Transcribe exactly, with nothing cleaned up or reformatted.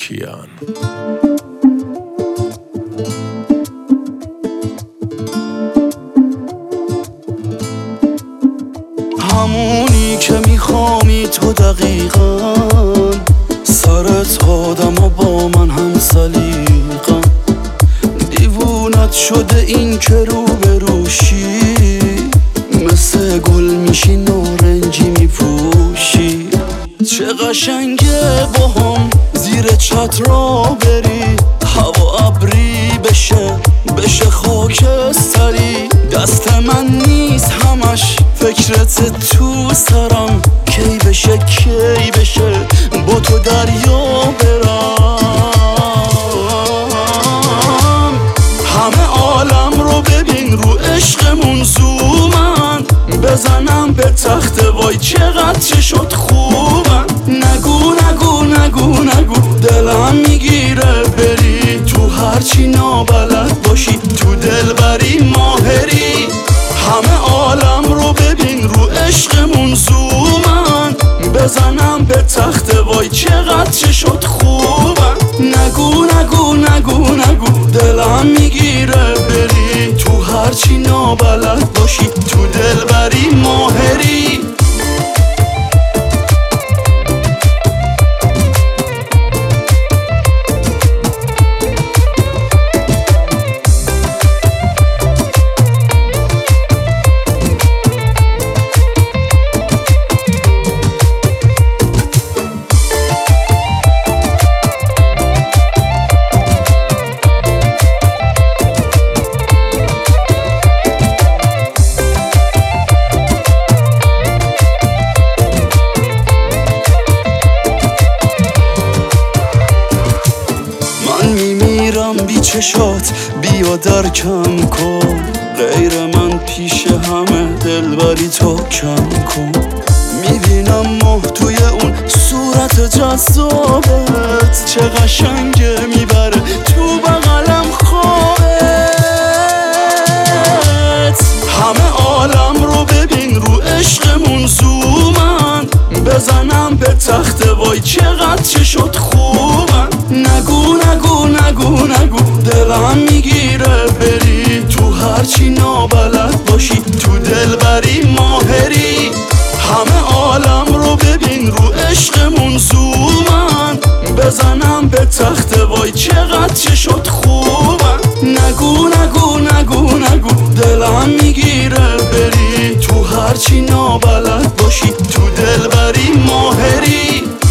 کیان. همونی که میخوامی تو دقیقا، سرت آدم و با من هم سلیقا. دیوونت شده این که رو بروشی، مثل گل میشی نارنجی میپوشی. چه قشنگه با هم زیر چتر را بری، هوا ابری بشه بشه خاکستری. دست من نیست همش فکرت تو سرم، کی بشه کی بشه با تو دریا برم. همه عالم رو ببین رو عشقمون زومن، بزنم به تخت وای چقدر چه شد خوبن. نگو نگو نگو نگو دلم میگیره بری، تو هرچی نابلد باشی تو دلبری ماهری. همه عالم رو ببین رو عشقمون زومن، بزنم به تخت وای چقدر چه شد خوبن. نگو نگو نگو نگو دلم میگیره بری، تو هرچی نابلد باشی تو دلبری ماهری. بی چشات بیا درکم کن، غیر من پیش همه دلبری تو کم کن. میبینم ماه توی اون صورت جذابت، چه قشنگه میبره تو بغلم خوابت. همه عالم رو ببین رو عشقمون زومن، بزنم به تخت وای چقدر چه شد خوبن. نگو نگو نگو نگو دلم میگیره بری، تو هرچی نابلد باشی تو دلبری ماهری. همه عالم رو ببین رو عشقمون زومن، بزنم به تخت وای چقدر چه شد خوبن. نگو نگو نگو نگو دلم میگیره بری، تو هرچی نابلد باشی تو دلبری ماهری.